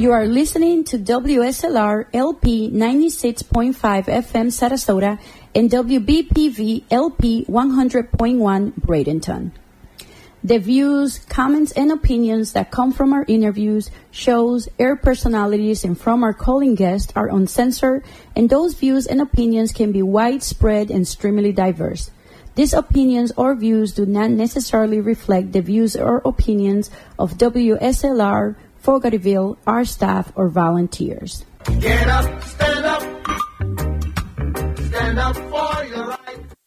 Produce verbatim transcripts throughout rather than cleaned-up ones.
You are listening to W S L R L P ninety-six point five F M Sarasota and W B P V L P one hundred point one Bradenton. The views, comments, and opinions that come from our interviews, shows, air personalities, and from our calling guests are uncensored, and those views and opinions can be widespread and extremely diverse. These opinions or views do not necessarily reflect the views or opinions of W S L R, Fogartyville, our staff, or volunteers. Get up, stand up, stand up for your right.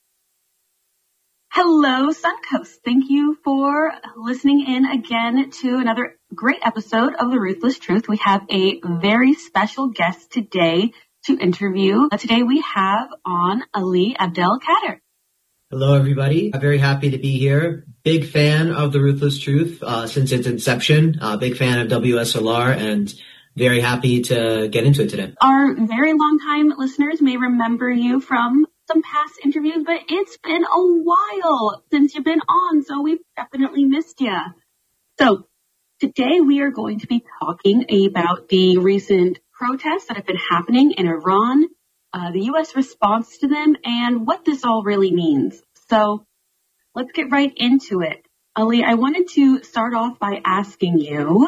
Hello, Suncoast. Thank you for listening in again to another great episode of The Ruthless Truth. We have a very special guest today to interview. Today we have on Ali Abdelkader. Hello, everybody. I'm very happy to be here. Big fan of The Ruthless Truth uh, since its inception. Uh, big fan of W S L R and very happy to get into it today. Our very long-time listeners may remember you from some past interviews, but it's been a while since you've been on, so we've definitely missed you. So today we are going to be talking about the recent protests that have been happening in Iran, uh, the U S response to them, and what this all really means. So let's get right into it. Ali, I wanted to start off by asking you,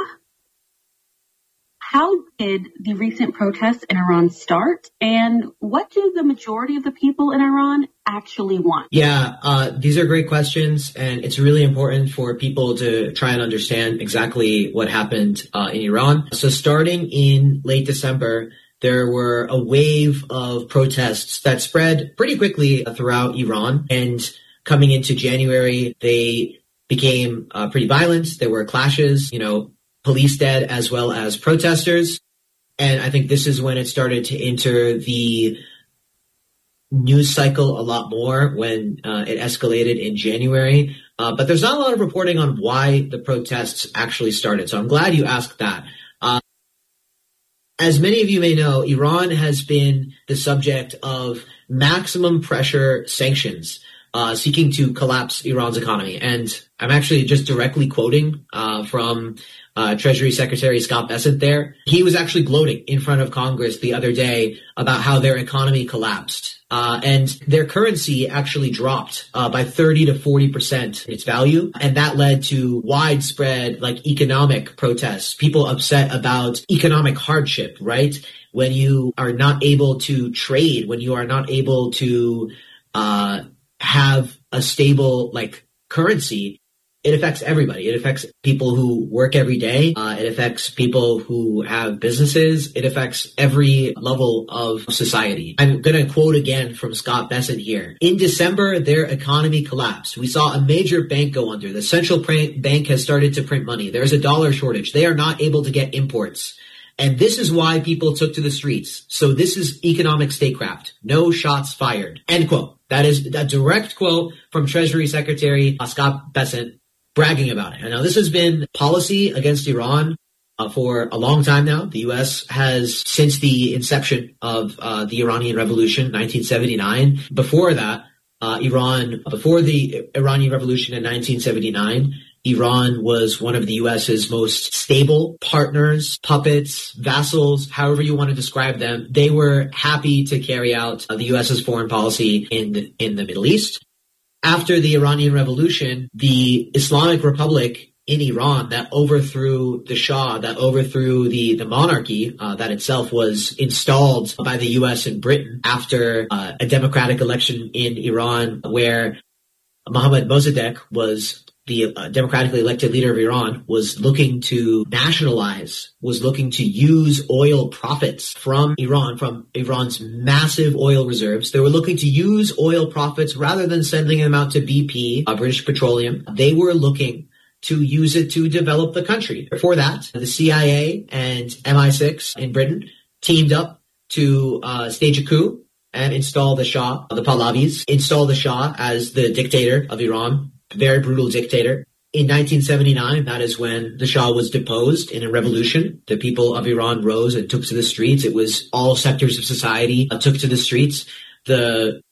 how did the recent protests in Iran start, and what do the majority of the people in Iran actually want? Yeah, uh, these are great questions, and it's really important for people to try and understand exactly what happened uh, in Iran. So starting in late December, there were a wave of protests that spread pretty quickly throughout Iran, and coming into January, they became uh, pretty violent. There were clashes, you know, police dead as well as protesters. And I think this is when it started to enter the news cycle a lot more, when uh, it escalated in January. Uh, but there's not a lot of reporting on why the protests actually started. So I'm glad you asked that. Uh, as many of you may know, Iran has been the subject of maximum pressure sanctions, uh, seeking to collapse Iran's economy. And I'm actually just directly quoting uh, from Uh, Treasury Secretary Scott Bessent there. He was actually gloating in front of Congress the other day about how their economy collapsed. Uh, and their currency actually dropped uh, by thirty to forty percent in its value. And that led to widespread, like, economic protests. People upset about economic hardship, right? When you are not able to trade, when you are not able to uh, have a stable, like, currency, it affects everybody. It affects people who work every day. Uh, it affects people who have businesses. It affects every level of society. I'm going to quote again from Scott Bessent here. In December, their economy collapsed. We saw a major bank go under. The central bank has started to print money. There's a dollar shortage. They are not able to get imports. And this is why people took to the streets. So this is economic statecraft. No shots fired. End quote. That is a direct quote from Treasury Secretary uh, Scott Bessent, bragging about it. And now this has been policy against Iran uh, for a long time now. The U S has, since the inception of uh, the Iranian Revolution, nineteen seventy-nine. Before that, uh, Iran, before the Iranian Revolution in nineteen seventy-nine, Iran was one of the US's most stable partners, puppets, vassals, however you want to describe them. They were happy to carry out uh, the US's foreign policy in the, in the Middle East. After the Iranian Revolution, the Islamic Republic in Iran that overthrew the Shah, that overthrew the, the monarchy uh, that itself was installed by the U S and Britain after uh, a democratic election in Iran where Mohammad Mossadegh was the uh, democratically elected leader of Iran, was looking to nationalize, was looking to use oil profits from Iran, from Iran's massive oil reserves. They were looking to use oil profits rather than sending them out to B P, uh, British Petroleum. They were looking to use it to develop the country. Before that, the C I A and M I six in Britain teamed up to uh, stage a coup and install the Shah, the Pahlavis, install the Shah as the dictator of Iran. Very brutal dictator. In nineteen seventy-nine, that is when the Shah was deposed in a revolution. The people of Iran rose and took to the streets. It was all sectors of society uh, took to the streets. The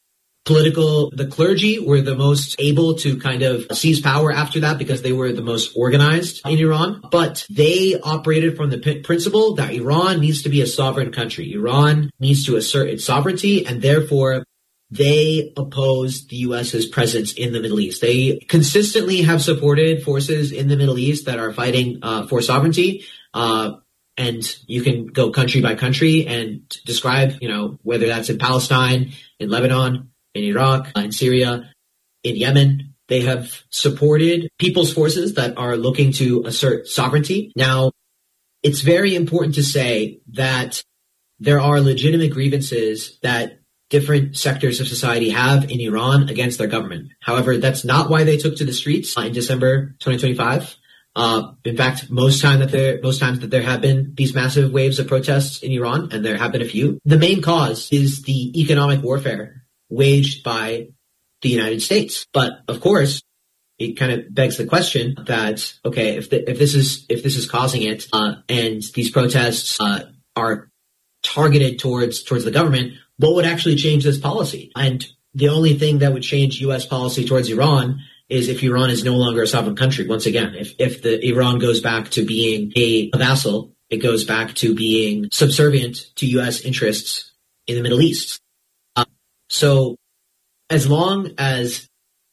political, the clergy were the most able to kind of seize power after that because they were the most organized in Iran. But they operated from the p- principle that Iran needs to be a sovereign country. Iran needs to assert its sovereignty, and therefore they oppose the U S's presence in the Middle East. They consistently have supported forces in the Middle East that are fighting uh, for sovereignty. Uh, and you can go country by country and describe, you know, whether that's in Palestine, in Lebanon, in Iraq, in Syria, in Yemen. They have supported people's forces that are looking to assert sovereignty. Now, it's very important to say that there are legitimate grievances that different sectors of society have in Iran against their government. However, that's not why they took to the streets in December twenty twenty-five. Uh, in fact, most time that there, most times that there have been these massive waves of protests in Iran, and there have been a few, the main cause is the economic warfare waged by the United States. But of course, it kind of begs the question that, okay, if the, if this is, if this is causing it, uh, and these protests, uh, are targeted towards, towards the government, what would actually change this policy? And the only thing that would change U S policy towards Iran is if Iran is no longer a sovereign country. Once again, if, if the Iran goes back to being a, a vassal, it goes back to being subservient to U S interests in the Middle East. Uh, so as long as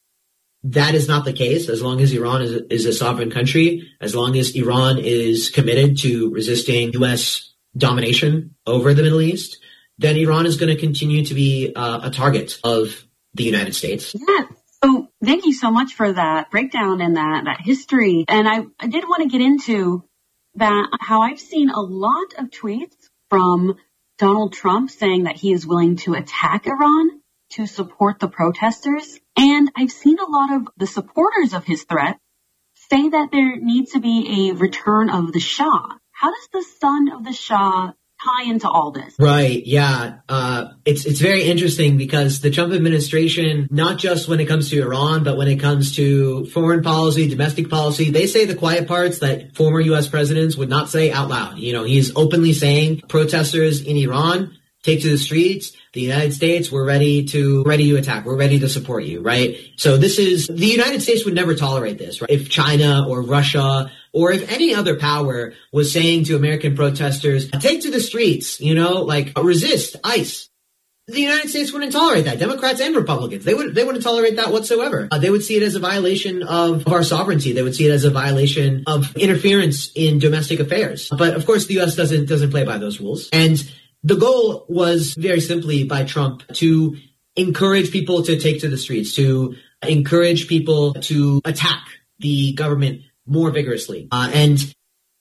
that is not the case, as long as Iran is a, is a sovereign country, as long as Iran is committed to resisting U S domination over the Middle East, then Iran is going to continue to be uh, a target of the United States. Yeah. So thank you so much for that breakdown and that, that history. And I, I did want to get into that, how I've seen a lot of tweets from Donald Trump saying that he is willing to attack Iran to support the protesters. And I've seen a lot of the supporters of his threat say that there needs to be a return of the Shah. How does the son of the Shah tie into all this? Right. Yeah. Uh, it's, it's very interesting because the Trump administration, not just when it comes to Iran, but when it comes to foreign policy, domestic policy, they say the quiet parts that former U S presidents would not say out loud. You know, he's openly saying protesters in Iran take to the streets. The United States, we're ready to, ready to attack. We're ready to support you, right? So this is, the United States would never tolerate this, right? If China or Russia or if any other power was saying to American protesters, take to the streets, you know, like resist ICE, the United States wouldn't tolerate that. Democrats and Republicans, they would, they wouldn't tolerate that whatsoever. Uh, they would see it as a violation of, of our sovereignty. They would see it as a violation of interference in domestic affairs. But of course, the U S doesn't, doesn't play by those rules. And the goal was very simply by Trump to encourage people to take to the streets, to encourage people to attack the government more vigorously. Uh, and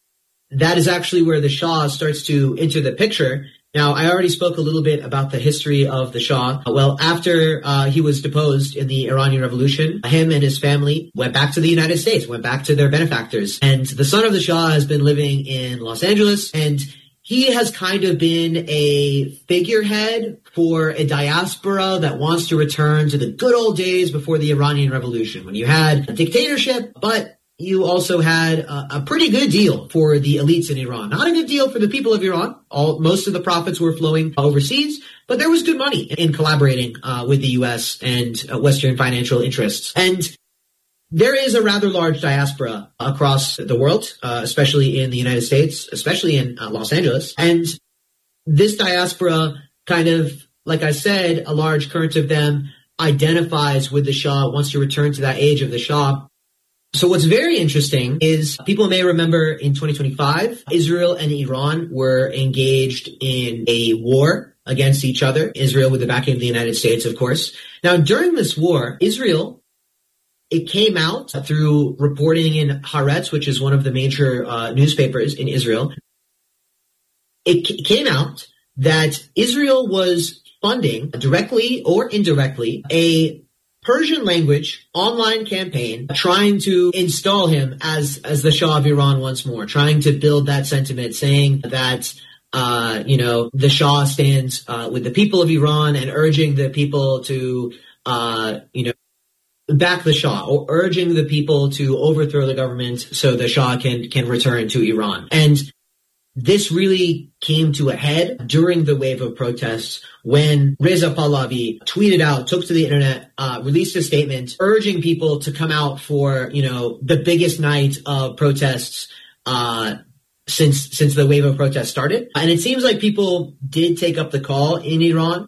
that is actually where the Shah starts to enter the picture. Now, I already spoke a little bit about the history of the Shah. Well, after uh, he was deposed in the Iranian Revolution, him and his family went back to the United States, went back to their benefactors. And the son of the Shah has been living in Los Angeles, and he has kind of been a figurehead for a diaspora that wants to return to the good old days before the Iranian Revolution, when you had a dictatorship, but you also had a, a pretty good deal for the elites in Iran. Not a good deal for the people of Iran. All, most of the profits were flowing overseas, but there was good money in collaborating uh, with the U S and uh, Western financial interests. And there is a rather large diaspora across the world, uh, especially in the United States, especially in uh, Los Angeles. And this diaspora kind of, like I said, a large current of them identifies with the Shah, wants to return to that age of the Shah. So what's very interesting is people may remember in twenty twenty-five, Israel and Iran were engaged in a war against each other. Israel with the backing of the United States, of course. Now, during this war, Israel, it came out through reporting in Haaretz, which is one of the major uh, newspapers in Israel. It c- came out that Israel was funding, directly or indirectly, a Persian language online campaign trying to install him as, as the Shah of Iran once more, trying to build that sentiment, saying that, uh, you know, the Shah stands uh, with the people of Iran and urging the people to, uh, you know, back the Shah, or urging the people to overthrow the government so the Shah can, can return to Iran. And this really came to a head during the wave of protests when Reza Pahlavi tweeted out, took to the internet, uh, released a statement urging people to come out for, you know, the biggest night of protests, uh, since, since the wave of protests started. And it seems like people did take up the call in Iran.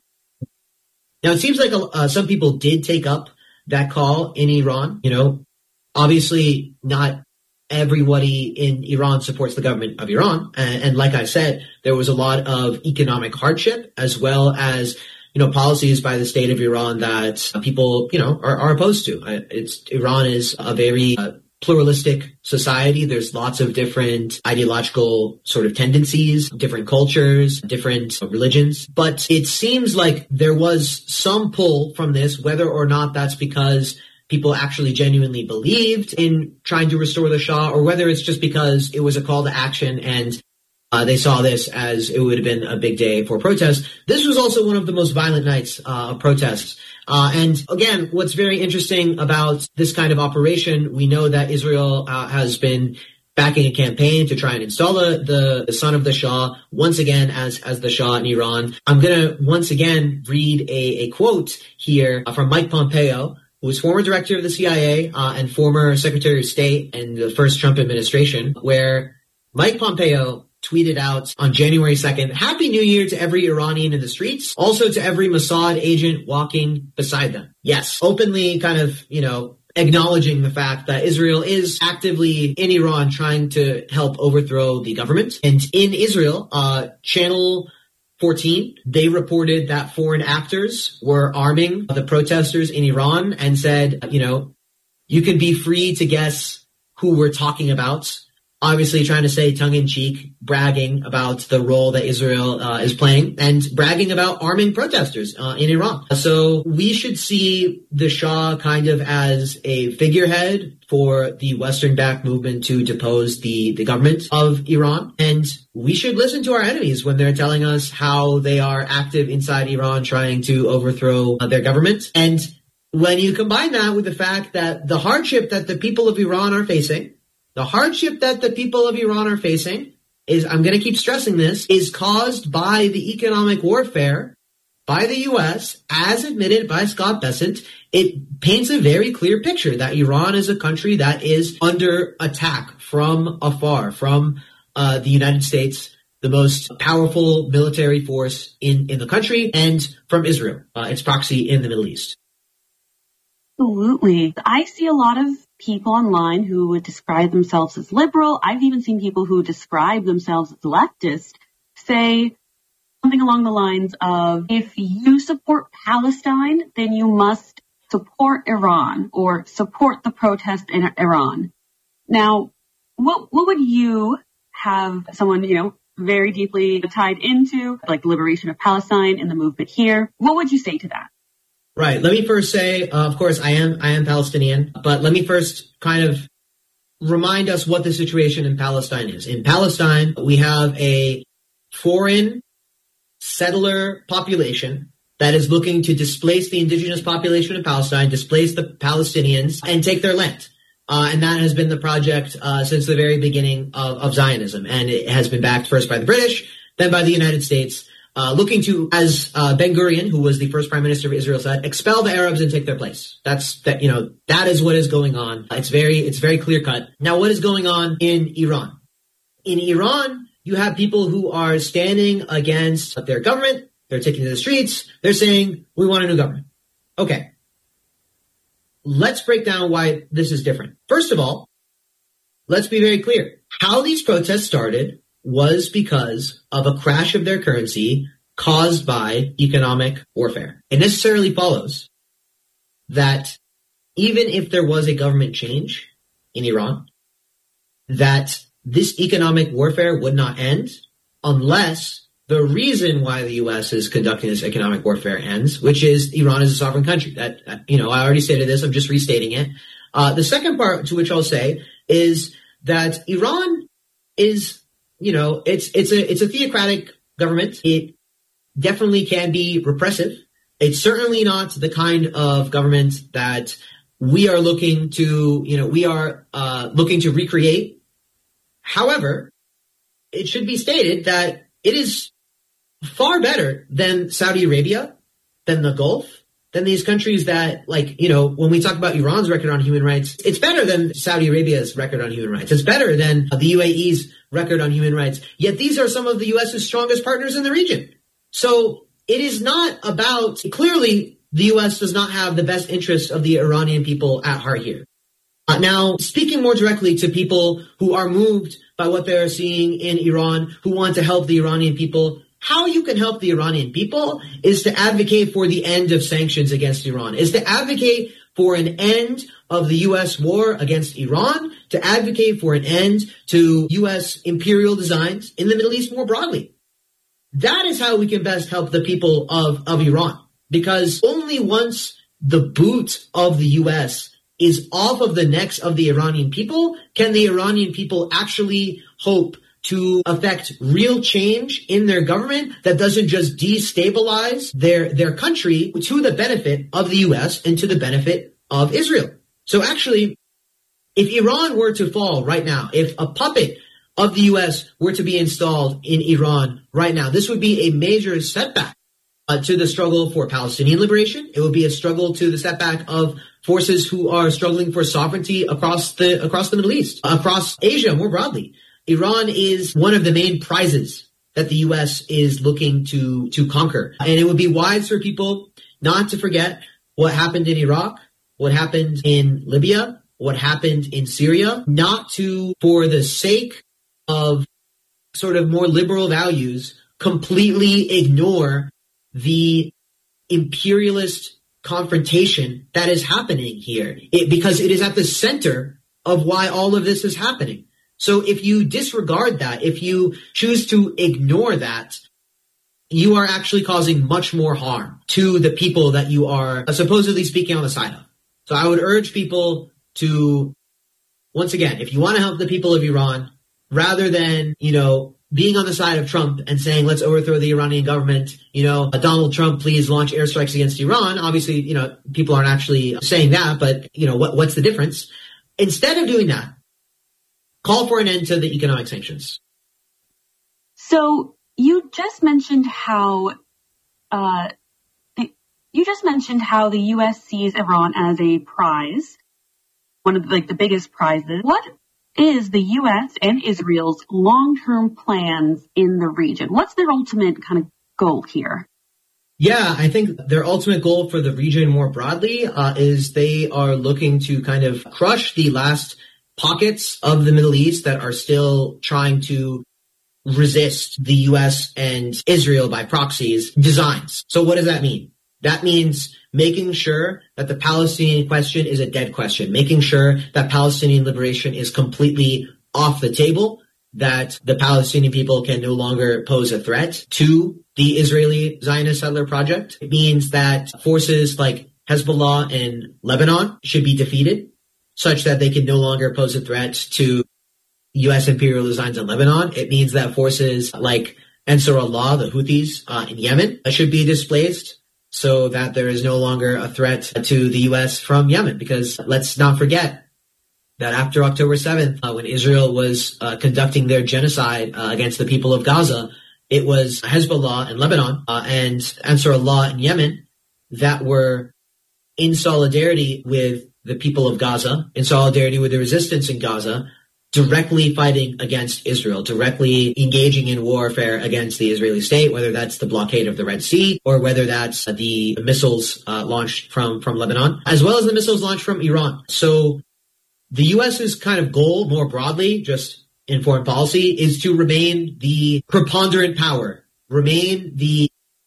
Now, it seems like uh, some people did take up that call in Iran. You know, obviously not everybody in Iran supports the government of Iran. And, and like I said, there was a lot of economic hardship as well as, you know, policies by the state of Iran that people, you know, are, are opposed to. It's Iran is a very uh, pluralistic society. There's lots of different ideological sort of tendencies, different cultures, different religions. But it seems like there was some pull from this, whether or not that's because people actually genuinely believed in trying to restore the Shah, or whether it's just because it was a call to action and uh, they saw this as it would have been a big day for protests. This was also one of the most violent nights uh, of protests. Uh, and again, what's very interesting about this kind of operation, we know that Israel uh, has been backing a campaign to try and install the, the son of the Shah once again as, as the Shah in Iran. I'm going to once again read a, a quote here from Mike Pompeo, who was former director of the C I A uh, and former Secretary of State in the first Trump administration, where Mike Pompeo tweeted out on January second, "Happy New Year to every Iranian in the streets, also to every Mossad agent walking beside them." Yes, openly kind of, you know, acknowledging the fact that Israel is actively in Iran trying to help overthrow the government. And in Israel, uh, Channel fourteen, they reported that foreign actors were arming the protesters in Iran and said, you know, you can be free to guess who we're talking about. Obviously trying to say tongue-in-cheek, bragging about the role that Israel uh, is playing and bragging about arming protesters uh, in Iran. So we should see the Shah kind of as a figurehead for the Western-backed movement to depose the, the government of Iran. And we should listen to our enemies when they're telling us how they are active inside Iran trying to overthrow uh, their government. And when you combine that with the fact that the hardship that the people of Iran are facing, The hardship that the people of Iran are facing is, I'm going to keep stressing this, is caused by the economic warfare by the U S, as admitted by Scott Bessent. It paints a very clear picture that Iran is a country that is under attack from afar, from uh, the United States, the most powerful military force in, in the country, and from Israel, uh, its proxy in the Middle East. Absolutely. I see a lot of people online who would describe themselves as liberal. I've even seen people who describe themselves as leftist say something along the lines of, if you support Palestine, then you must support Iran or support the protest in Iran. Now, what what would you have someone, you know, very deeply tied into, like the liberation of Palestine and the movement here, what would you say to that? Right. Let me first say, uh, of course, I am I am Palestinian, but let me first kind of remind us what the situation in Palestine is. In Palestine, we have a foreign settler population that is looking to displace the indigenous population of Palestine, displace the Palestinians, and take their land. Uh, and that has been the project uh, since the very beginning of, of Zionism. And it has been backed first by the British, then by the United States, Uh, looking to, as uh, Ben Gurion, who was the first prime minister of Israel, said, expel the Arabs and take their place. That's that. You know, that is what is going on. It's very, it's very clear cut. Now, what is going on in Iran? In Iran, you have people who are standing against their government. They're taking to the streets. They're saying, we want a new government. Okay. Let's break down why this is different. First of all, let's be very clear. How these protests started was because of a crash of their currency caused by economic warfare. It necessarily follows that even if there was a government change in Iran, that this economic warfare would not end unless the reason why the U S is conducting this economic warfare ends, which is Iran is a sovereign country. That, you know, I already stated this. I'm just restating it. Uh, the second part to which I'll say is that Iran is, you know, it's, it's a, it's a theocratic government. It definitely can be repressive. It's certainly not the kind of government that we are looking to, you know, we are, uh, looking to recreate. However, it should be stated that it is far better than Saudi Arabia, than the Gulf, than these countries that, like, you know, when we talk about Iran's record on human rights, it's better than Saudi Arabia's record on human rights. It's better than the U A E's record on human rights. Yet these are some of the U S's strongest partners in the region. So it is not about, clearly the U S does not have the best interests of the Iranian people at heart here. Uh, now, speaking more directly to people who are moved by what they're seeing in Iran, who want to help the Iranian people, how you can help the Iranian people is to advocate for the end of sanctions against Iran, is to advocate for an end of the U S war against Iran, to advocate for an end to U S imperial designs in the Middle East more broadly. That is how we can best help the people of, of Iran, because only once the boot of the U S is off of the necks of the Iranian people can the Iranian people actually hope to affect real change in their government that doesn't just destabilize their, their country to the benefit of the U S and to the benefit of Israel. So actually, if Iran were to fall right now, if a puppet of the U S were to be installed in Iran right now, this would be a major setback uh, to the struggle for Palestinian liberation. It would be a struggle to the setback of forces who are struggling for sovereignty across the, across the Middle East, across Asia more broadly. Iran is one of the main prizes that the U S is looking to, to conquer. And it would be wise for people not to forget what happened in Iraq, what happened in Libya, what happened in Syria, not to, for the sake of sort of more liberal values, completely ignore the imperialist confrontation that is happening here, it, because it is at the center of why all of this is happening. So if you disregard that, if you choose to ignore that, you are actually causing much more harm to the people that you are supposedly speaking on the side of. So I would urge people to, once again, if you want to help the people of Iran, rather than, you know, being on the side of Trump and saying, let's overthrow the Iranian government, you know, Donald Trump, please launch airstrikes against Iran. Obviously, you know, people aren't actually saying that, but, you know, what, what's the difference? Instead of doing that, call for an end to the economic sanctions. So you just mentioned how, uh, the, you just mentioned how the U S sees Iran as a prize, one of the, like the biggest prizes. What is the U S and Israel's long-term plans in the region? What's their ultimate kind of goal here? Yeah, I think their ultimate goal for the region more broadly uh, is they are looking to kind of crush the last pockets of the Middle East that are still trying to resist the U S and Israel by proxies designs. So what does that mean? That means making sure that the Palestinian question is a dead question, making sure that Palestinian liberation is completely off the table, that the Palestinian people can no longer pose a threat to the Israeli Zionist settler project. It means that forces like Hezbollah in Lebanon should be defeated, such that they can no longer pose a threat to U S imperial designs in Lebanon. It means that forces like Ansar Allah, the Houthis uh, in Yemen, should be displaced so that there is no longer a threat to the U S from Yemen. Because let's not forget that after October seventh, uh, when Israel was uh, conducting their genocide uh, against the people of Gaza, it was Hezbollah in Lebanon uh, and Ansar Allah in Yemen that were in solidarity with the people of Gaza, in solidarity with the resistance in Gaza, directly fighting against Israel, directly engaging in warfare against the Israeli state, whether that's the blockade of the Red Sea or whether that's the missiles uh, launched from, from Lebanon, as well as the missiles launched from Iran. So the U S's kind of goal more broadly, just in foreign policy, is to remain the preponderant power, remain the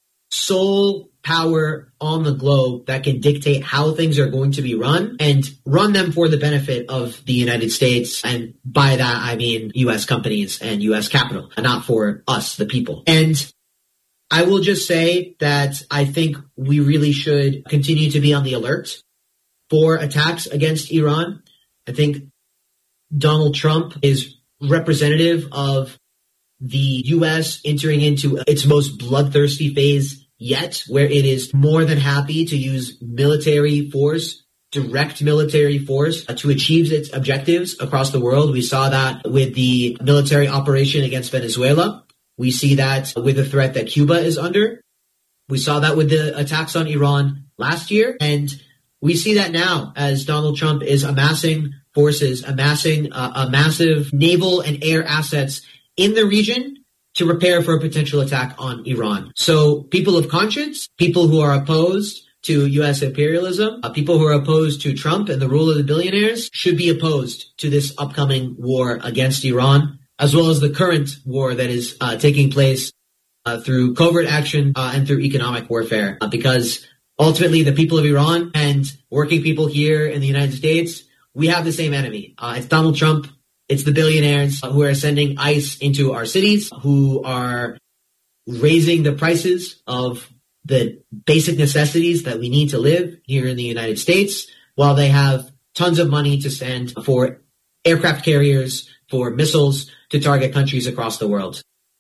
sole power on the globe that can dictate how things are going to be run and run them for the benefit of the United States. And by that, I mean U S companies and U S capital, and not for us, the people. And I will just say that I think we really should continue to be on the alert for attacks against Iran. I think Donald Trump is representative of the U S entering into its most bloodthirsty phase yet, where it is more than happy to use military force direct military force to achieve its objectives across the world. We saw that with the military operation against Venezuela. We see that with the threat that Cuba is under. We saw that with the attacks on Iran last year. And we see that now as Donald Trump is amassing forces, amassing uh, a massive naval and air assets in the region to prepare for a potential attack on Iran. So people of conscience, people who are opposed to U S imperialism, uh, people who are opposed to Trump and the rule of the billionaires should be opposed to this upcoming war against Iran, as well as the current war that is uh, taking place uh, through covert action uh, and through economic warfare. Uh, because ultimately the people of Iran and working people here in the United States, we have the same enemy. Uh, it's Donald Trump. It's the billionaires who are sending ICE into our cities, who are raising the prices of the basic necessities that we need to live here in the United States, while they have tons of money to send for aircraft carriers, for missiles to target countries across the world.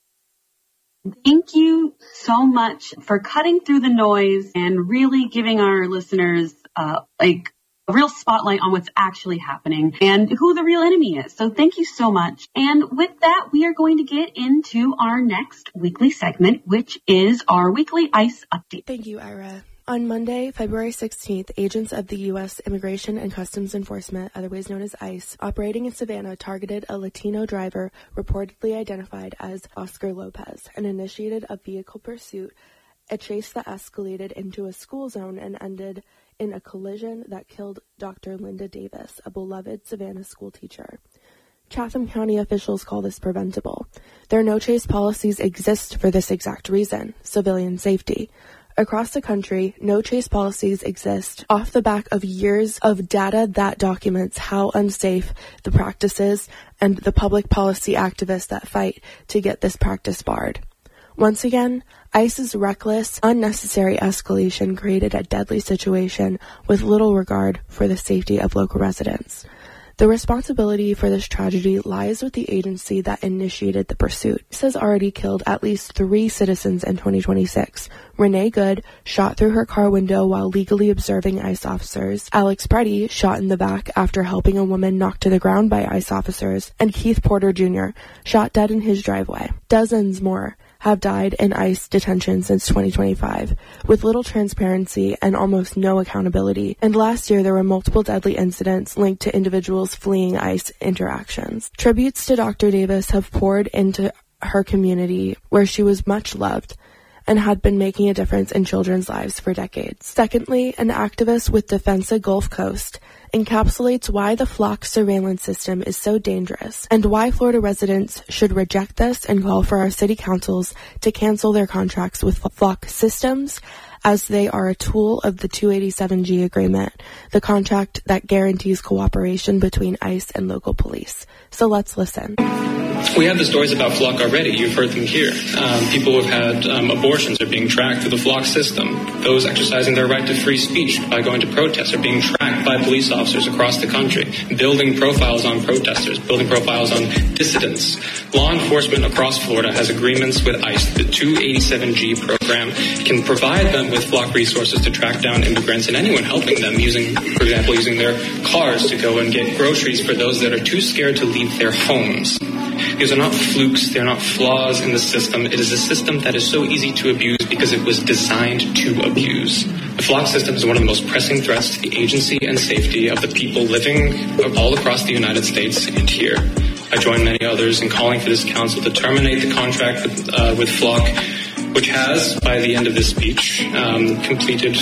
Thank you so much for cutting through the noise and really giving our listeners uh, like a real spotlight on what's actually happening and who the real enemy is. So thank you so much. And with that, we are going to get into our next weekly segment, which is our weekly ICE update. Thank you, Ira. On Monday, February sixteenth, agents of the U S Immigration and Customs Enforcement, otherwise known as ICE, operating in Savannah, targeted a Latino driver reportedly identified as Oscar Lopez and initiated a vehicle pursuit, a chase that escalated into a school zone and ended in a collision that killed Doctor Linda Davis, a beloved Savannah school teacher. Chatham County officials call this preventable. Their no-chase policies exist for this exact reason, civilian safety. Across the country, no-chase policies exist off the back of years of data that documents how unsafe the practice is and the public policy activists that fight to get this practice barred. Once again, ICE's reckless, unnecessary escalation created a deadly situation with little regard for the safety of local residents. The responsibility for this tragedy lies with the agency that initiated the pursuit. ICE has already killed at least three citizens in twenty twenty-six. Renee Good, shot through her car window while legally observing ICE officers. Alex Preddy, shot in the back after helping a woman knocked to the ground by ICE officers. And Keith Porter Junior, shot dead in his driveway. Dozens more have died in ICE detention since twenty twenty-five, with little transparency and almost no accountability. And last year, there were multiple deadly incidents linked to individuals fleeing ICE interactions. Tributes to Doctor Davis have poured into her community, where she was much loved and had been making a difference in children's lives for decades. Secondly, an activist with Defensa Gulf Coast encapsulates why the Flock surveillance system is so dangerous and why Florida residents should reject this and call for our city councils to cancel their contracts with Flock Systems, as they are a tool of the two eighty-seven G agreement, the contract that guarantees cooperation between ICE and local police. So let's listen. We have the stories about Flock already. You've heard them here. Um, people who have had um, abortions are being tracked through the Flock system. Those exercising their right to free speech by going to protests are being tracked by police officers across the country, building profiles on protesters, building profiles on dissidents. Law enforcement across Florida has agreements with ICE. The two eighty-seven G program can provide them with Flock resources to track down immigrants and anyone helping them using, for example, using their cars to go and get groceries for those that are too scared to leave their homes. These are not flukes, they're not flaws in the system. It is a system that is so easy to abuse because it was designed to abuse. The Flock system is one of the most pressing threats to the agency and safety of the people living all across the United States and here. I join many others in calling for this council to terminate the contract with, uh, with Flock, which has, by the end of this speech, um, completed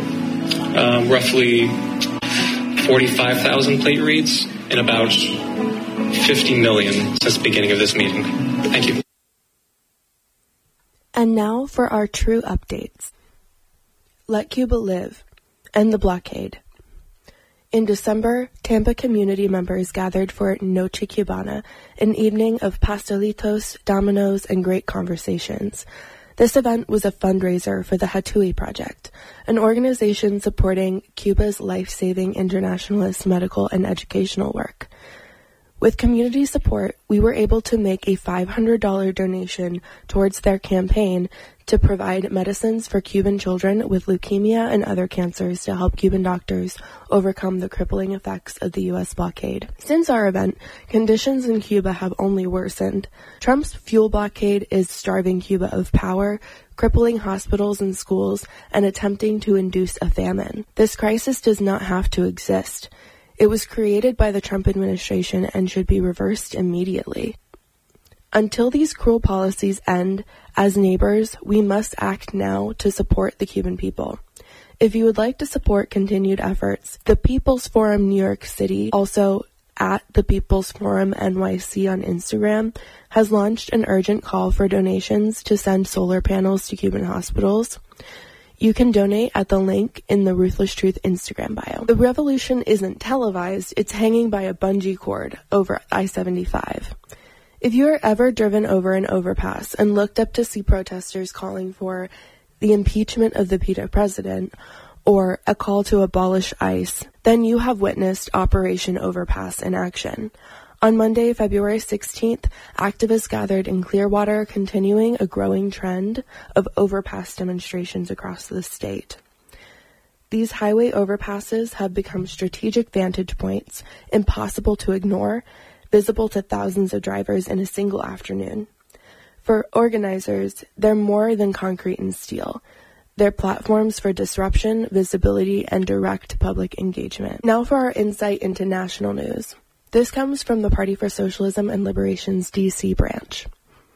um, roughly forty-five thousand plate reads in about fifty million since the beginning of this meeting. Thank you. And now for our true updates. Let Cuba live. End the blockade. In December, Tampa community members gathered for Noche Cubana, an evening of pastelitos, dominoes, and great conversations. This event was a fundraiser for the Hatui Project, an organization supporting Cuba's life-saving internationalist medical and educational work. With community support, we were able to make a five hundred dollars donation towards their campaign to provide medicines for Cuban children with leukemia and other cancers to help Cuban doctors overcome the crippling effects of the U S blockade. Since our event, conditions in Cuba have only worsened. Trump's fuel blockade is starving Cuba of power, crippling hospitals and schools, and attempting to induce a famine. This crisis does not have to exist. It was created by the Trump administration and should be reversed immediately. Until these cruel policies end, as neighbors, we must act now to support the Cuban people. If you would like to support continued efforts, the People's Forum New York City, also at the People's Forum N Y C on Instagram, has launched an urgent call for donations to send solar panels to Cuban hospitals. You can donate at the link in the Ruthless Truth Instagram bio. The revolution isn't televised, it's hanging by a bungee cord over I seventy-five. If you are ever driven over an overpass and looked up to see protesters calling for the impeachment of the PETA president or a call to abolish ICE, then you have witnessed Operation Overpass in action. On Monday, February sixteenth, activists gathered in Clearwater, continuing a growing trend of overpass demonstrations across the state. These highway overpasses have become strategic vantage points, impossible to ignore, visible to thousands of drivers in a single afternoon. For organizers, they're more than concrete and steel. They're platforms for disruption, visibility, and direct public engagement. Now for our insight into national news. This comes from the Party for Socialism and Liberation's D C branch.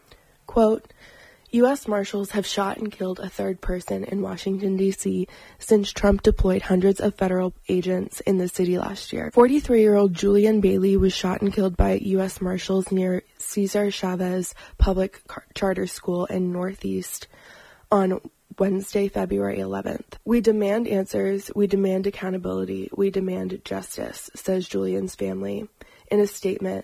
Quote, U S Marshals have shot and killed a third person in Washington, D C since Trump deployed hundreds of federal agents in the city last year. forty-three-year-old Julian Bailey was shot and killed by U S Marshals near Cesar Chavez Public Charter School in Northeast on Wednesday, February eleventh. We demand answers, we demand accountability, we demand justice, says Julian's family in a statement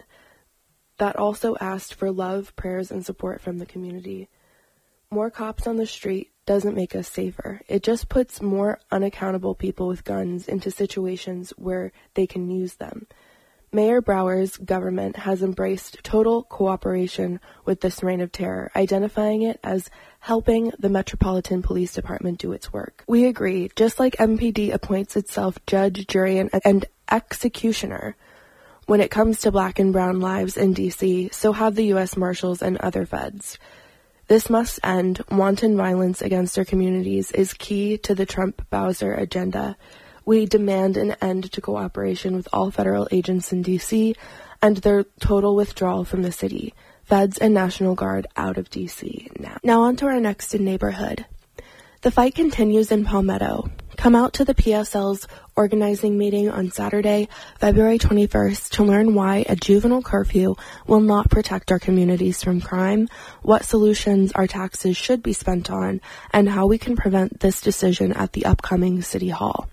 that also asked for love, prayers, and support from the community. More cops on the street doesn't make us safer. It just puts more unaccountable people with guns into situations where they can use them. Mayor Brower's government has embraced total cooperation with this reign of terror, identifying it as helping the Metropolitan Police Department do its work. We agree, just like M P D appoints itself judge, jury, and, and executioner when it comes to black and brown lives in D C, so have the U S Marshals and other feds. This must end. Wanton violence against our communities is key to the Trump-Bowser agenda. We demand an end to cooperation with all federal agents in D C and their total withdrawal from the city. Feds and National Guard out of D C now. Now on to our next in neighborhood. The fight continues in Palmetto. Come out to the P S L's organizing meeting on Saturday, February twenty-first, to learn why a juvenile curfew will not protect our communities from crime, what solutions our taxes should be spent on, and how we can prevent this decision at the upcoming City Hall.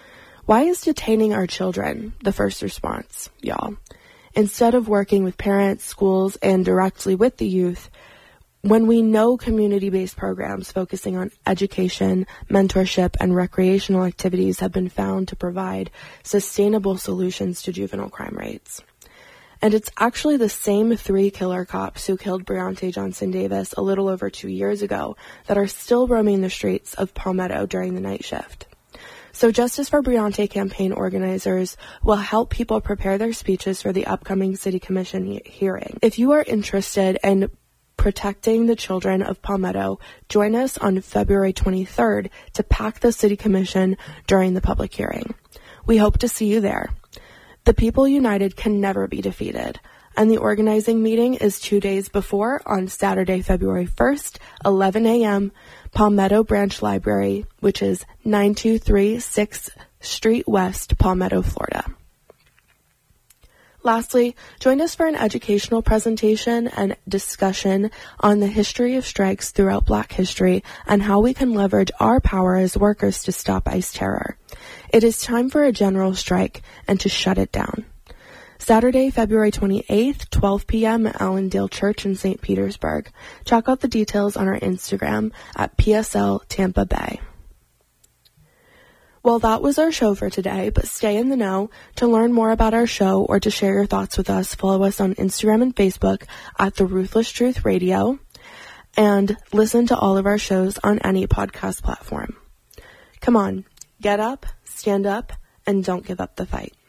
Why is detaining our children the first response, y'all? Instead of working with parents, schools, and directly with the youth, when we know community-based programs focusing on education, mentorship, and recreational activities have been found to provide sustainable solutions to juvenile crime rates. And it's actually the same three killer cops who killed Breonte Johnson Davis a little over two years ago that are still roaming the streets of Palmetto during the night shift. So Justice for Breonte campaign organizers will help people prepare their speeches for the upcoming City Commission he- hearing. If you are interested in protecting the children of Palmetto, join us on February twenty-third to pack the City Commission during the public hearing. We hope to see you there. The people united can never be defeated, and the organizing meeting is two days before on Saturday, February first, eleven a.m., Palmetto Branch Library, which is nine two three sixth Street West, Palmetto, Florida. Lastly, join us for an educational presentation and discussion on the history of strikes throughout Black history and how we can leverage our power as workers to stop ICE terror. It is time for a general strike and to shut it down. Saturday, February twenty-eighth, twelve p.m. at Allendale Church in Saint Petersburg. Check out the details on our Instagram at P S L Tampa Bay. Well, that was our show for today, but stay in the know. To learn more about our show or to share your thoughts with us, follow us on Instagram and Facebook at The Ruthless Truth Radio, and listen to all of our shows on any podcast platform. Come on, get up, stand up, and don't give up the fight.